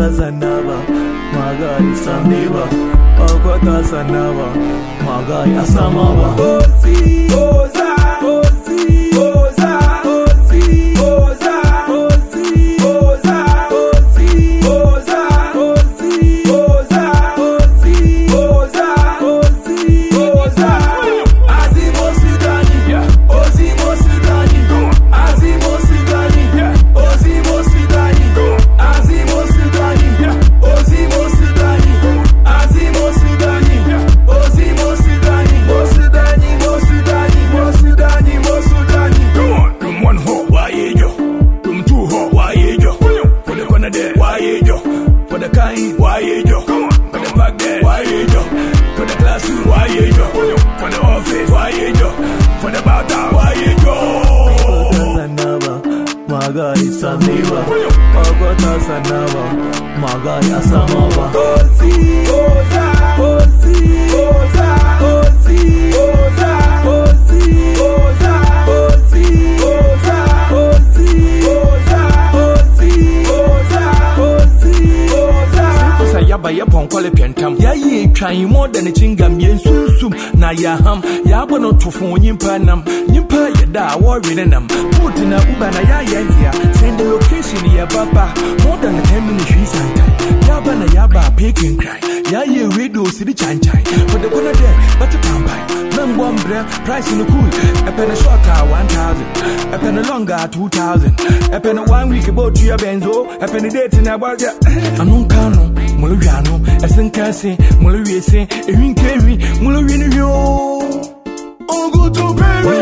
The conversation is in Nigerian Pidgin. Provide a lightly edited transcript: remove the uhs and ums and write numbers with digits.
Sanaba, my guy Saneba, Okota Sanaba, my guy Asamaba. Ozi, Oza, Ozi, Oza, Ozi, Oza, Ozi, Oza, Ozi, Oza, Ozi, Oza, Ozi, Oza, Ozi, Oza. Azimo Sidani, Ozimo Sidani, Azimo Sidani, Ozimo Sidani, Azimo Sidani, Ozimo Sidani, Azimo Sidani, Ozimo Sidani, Mosidani, Mosidani, Mosidani, Mosidani. Come on, from one hole, why you? From two hole, why you? For the corner there, why you? For the kind, why you? Come on, for the back there, why you? For the classroom, why you? For the office, why you? For the battle, why you? Sanaba, my guy Saneba, Okota Sanaba, my guy Asamaba. Ozi, Oza, Ozi, Oza, Ozi, Oza, Ozi, Oza, Ozi, Oza, Ozi, Oza, Ozi, Oza, Ozi, Oza. Say yaba yapon kwale pentam. Ya ye twan more than a chingam yen susum. Na ya ham, ya bono tofo nyimpa nam. Nyimpa ya da worry nam. Put in a uba na ya yantia. Send the location ya baba. More than a 10 minutes she's yaba na yaba peking cry. Ya ye radio city chan chai. For the corner there, but a campaign. None one brand, price in the cool. A pen a shorter 1,000. A pen a longer 2,000. A pen a 1 week about to your benzo. A pen a date in a bar. Anunkano, Moluano, a Sankasi, Moluese, a Winkeri, Moluino. Oh, go to Paris.